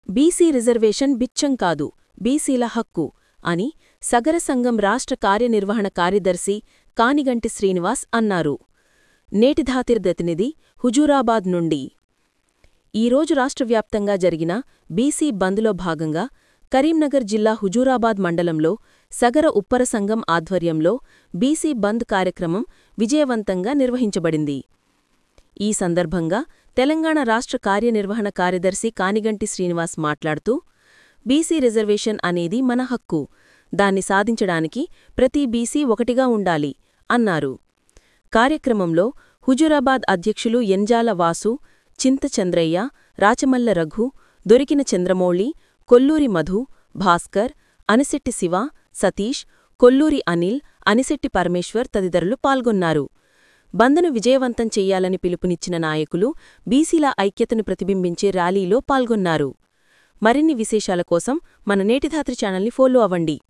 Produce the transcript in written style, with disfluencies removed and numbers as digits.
BC reservation బిచ్చం కాదు, బీసీల హక్కు అని సగర సంఘం రాష్ట్ర కార్యనిర్వహణ కార్యదర్శి కానిగంటి శ్రీనివాస్ అన్నారు. నేటిధాతిర్దతినిధి హుజూరాబాద్ నుండి. ఈరోజు రాష్ట్రవ్యాప్తంగా జరిగిన బీసీ బంద్లో భాగంగా కరీంనగర్ జిల్లా హుజూరాబాద్ మండలంలో సగర ఉప్పర సంఘం ఆధ్వర్యంలో బీసీ బంద్ కార్యక్రమం విజయవంతంగా నిర్వహించబడింది. ఈ సందర్భంగా తెలంగాణ రాష్ట్ర కార్యనిర్వహణ కార్యదర్శి కానిగంటి శ్రీనివాస్ మాట్లాడుతూ, బీసీ రిజర్వేషన్ అనేది మన హక్కు, దాన్ని సాధించడానికి ప్రతి బీసీ ఒకటిగా ఉండాలి అన్నారు. కార్యక్రమంలో హుజూరాబాద్ అధ్యక్షులు ఎంజాల వాసు, చింత చంద్రయ్య, రాచమల్ల రఘు, దొరికిన చంద్రమౌళి, కొల్లూరి మధు, భాస్కర్, అనిశెట్టి శివ, సతీష్, కొల్లూరి అనిల్, అనిశెట్టి పరమేశ్వర్ తదితరులు పాల్గొన్నారు. బంద్ను విజయవంతం చెయ్యాలని పిలుపునిచ్చిన నాయకులు బీసీల ఐక్యతను ప్రతిబింబించే ర్యాలీలో పాల్గొన్నారు. మరిన్ని విశేషాల కోసం మన నేటిధాత్రి ఛానల్ని ఫాలో అవ్వండి.